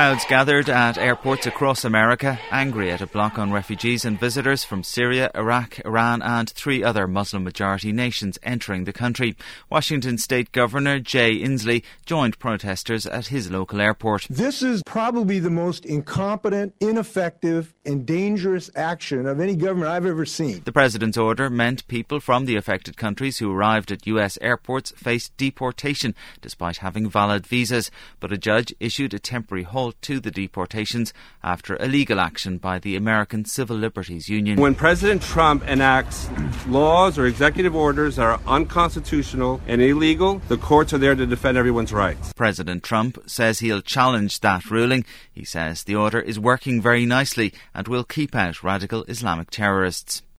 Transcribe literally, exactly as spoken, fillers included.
Crowds gathered at airports across America, angry at a block on refugees and visitors from Syria, Iraq, Iran and three other Muslim-majority nations entering the country. Washington State Governor Jay Inslee joined protesters at his local airport. This is probably the most incompetent, ineffective and dangerous action of any government I've ever seen. The President's order meant people from the affected countries who arrived at U S airports faced deportation despite having valid visas, but a judge issued a temporary halt to the deportations after illegal action by the American Civil Liberties Union. When President Trump enacts laws or executive orders that are unconstitutional and illegal, the courts are there to defend everyone's rights. President Trump says he'll challenge that ruling. He says the order is working very nicely and will keep out radical Islamic terrorists.